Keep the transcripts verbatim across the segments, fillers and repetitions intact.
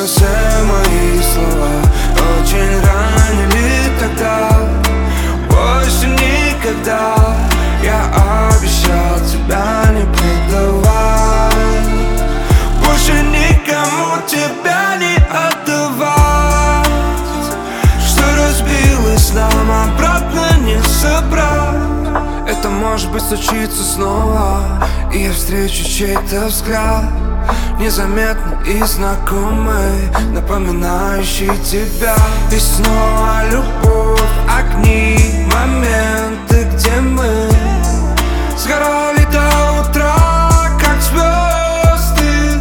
Знаю, все мои слова очень ранили тогда. Больше никогда я обещал тебя не предавать, больше никому тебя не отдавать. Что разбилось, нам обратно не собрать. Это может быть случится снова, и я встречу чей-то взгляд, незаметный и знакомый, напоминающий тебя. И снова любовь, огни, моменты, где мы сгорали до утра, как звезды.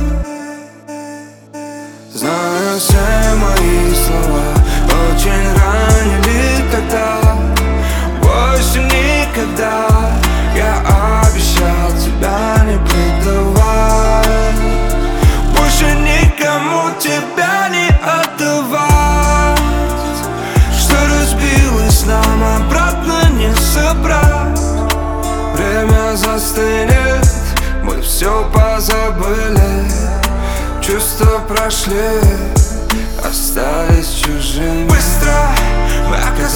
Знаю, все мои слова очень ранили тогда. Больше никогда я обещал тебя не предавать, больше никому тебя не отдавать. Что разбилось, нам обратно не собрать. Время застынет, мы все позабыли, чувства прошли, остались чужими. Быстро мы оказались